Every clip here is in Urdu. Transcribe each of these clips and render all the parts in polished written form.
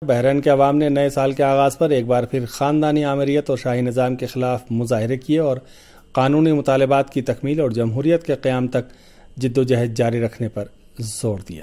بحرین کے عوام نے نئے سال کے آغاز پر ایک بار پھر خاندانی آمریت اور شاہی نظام کے خلاف مظاہرے کیے اور قانونی مطالبات کی تکمیل اور جمہوریت کے قیام تک جد و جہد جاری رکھنے پر زور دیا۔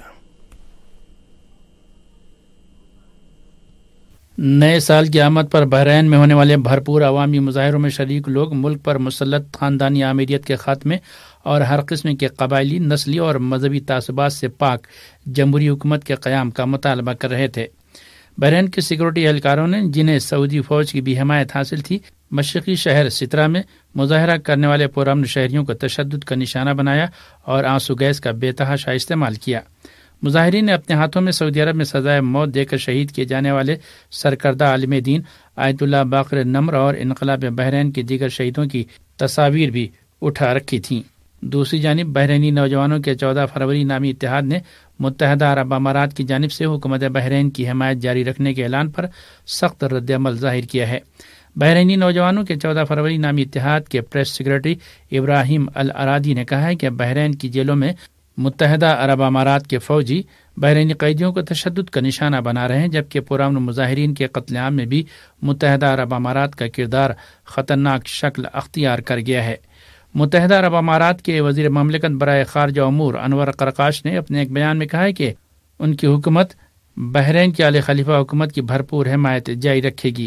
نئے سال کی آمد پر بحرین میں ہونے والے بھرپور عوامی مظاہروں میں شریک لوگ ملک پر مسلط خاندانی آمریت کے خاتمے اور ہر قسم کے قبائلی، نسلی اور مذہبی تعصبات سے پاک جمہوری حکومت کے قیام کا مطالبہ کر رہے تھے۔ بحرین کے سیکورٹی اہلکاروں نے، جنہیں سعودی فوج کی بھی حمایت حاصل تھی، مشرقی شہر سترا میں مظاہرہ کرنے والے پرامن شہریوں کو تشدد کا نشانہ بنایا اور آنسو گیس کا بے تحاشا استعمال کیا۔ مظاہرین نے اپنے ہاتھوں میں سعودی عرب میں سزائے موت دے کر شہید کیے جانے والے سرکردہ عالم دین آیت اللہ باقر نمر اور انقلاب بحرین کے دیگر شہیدوں کی تصاویر بھی اٹھا رکھی تھیں۔ دوسری جانب بحرینی نوجوانوں کے 14 فروری نامی اتحاد نے متحدہ عرب امارات کی جانب سے حکومت بحرین کی حمایت جاری رکھنے کے اعلان پر سخت رد عمل ظاہر کیا ہے۔ بحرینی نوجوانوں کے 14 فروری نامی اتحاد کے پریس سیکرٹری ابراہیم الارادی نے کہا ہے کہ بحرین کی جیلوں میں متحدہ عرب امارات کے فوجی بحرینی قیدیوں کو تشدد کا نشانہ بنا رہے ہیں، جبکہ پرامن مظاہرین کے قتل عام میں بھی متحدہ عرب امارات کا کردار خطرناک شکل اختیار کر گیا ہے۔ متحدہ عرب امارات کے وزیر مملکت برائے خارجہ امور انور قرقاش نے اپنے ایک بیان میں کہا ہے کہ ان کی حکومت بحرین کی آل خلیفہ حکومت کی بھرپور حمایت جاری رکھے گی۔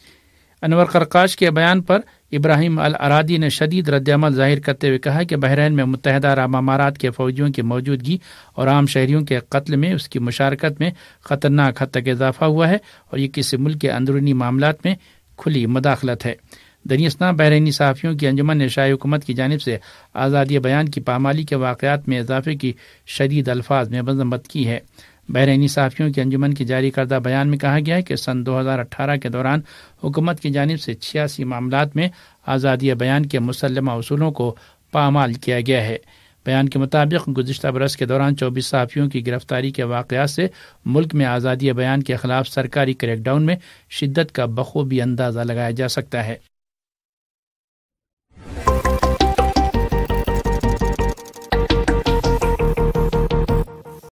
انور قرقاش کے بیان پر ابراہیم الارادی نے شدید رد عمل ظاہر کرتے ہوئے کہا کہ بحرین میں متحدہ عرب امارات کے فوجیوں کی موجودگی اور عام شہریوں کے قتل میں اس کی مشارکت میں خطرناک حد تک اضافہ ہوا ہے اور یہ کسی ملک کے اندرونی معاملات میں کھلی مداخلت ہے۔ دریاسنا بحرینی صحافیوں کی انجمن نے شاہی حکومت کی جانب سے آزادی بیان کی پامالی کے واقعات میں اضافے کی شدید الفاظ میں مذمت کی ہے۔ بحرینی صحافیوں کی انجمن کی جاری کردہ بیان میں کہا گیا ہے کہ سن 2018 کے دوران حکومت کی جانب سے 86 معاملات میں آزادی بیان کے مسلمہ اصولوں کو پامال کیا گیا ہے۔ بیان کے مطابق گزشتہ برس کے دوران 24 صحافیوں کی گرفتاری کے واقعات سے ملک میں آزادی بیان کے خلاف سرکاری کریک ڈاؤن میں شدت کا بخوبی اندازہ لگایا جا سکتا ہے۔